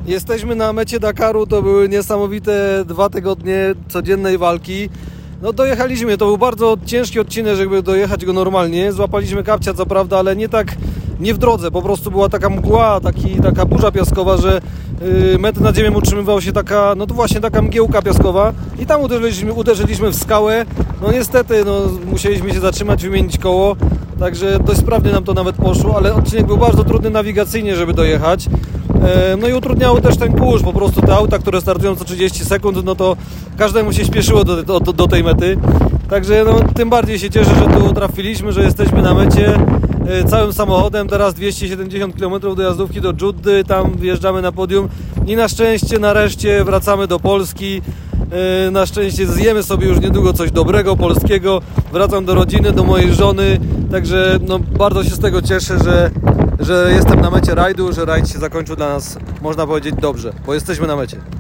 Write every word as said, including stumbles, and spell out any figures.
Jesteśmy na mecie Dakaru, to były niesamowite dwa tygodnie codziennej walki. No dojechaliśmy, to był bardzo ciężki odcinek, żeby dojechać go normalnie. Złapaliśmy kapcia co prawda, ale nie tak, nie w drodze, po prostu była taka mgła, taki, taka burza piaskowa, że yy, metr nad ziemią utrzymywał się taka, no to właśnie taka mgiełka piaskowa i tam uderzyliśmy, uderzyliśmy w skałę. No niestety, no, musieliśmy się zatrzymać, wymienić koło, także dość sprawnie nam to nawet poszło, ale odcinek był bardzo trudny nawigacyjnie, żeby dojechać. No i utrudniały też ten kurz, po prostu te auta, które startują co trzydzieści sekund, no to każdemu się śpieszyło do, do, do tej mety. Także no, tym bardziej się cieszę, że tu trafiliśmy, że jesteśmy na mecie całym samochodem. Teraz dwieście siedemdziesiąt kilometrów do jazdówki do Dżuddy, tam wjeżdżamy na podium i na szczęście nareszcie wracamy do Polski. Na szczęście zjemy sobie już niedługo coś dobrego, polskiego. Wracam do rodziny, do mojej żony, także no, bardzo się z tego cieszę, że, że jestem na mecie rajdu, że rajd się zakończył dla nas, można powiedzieć, dobrze, bo jesteśmy na mecie.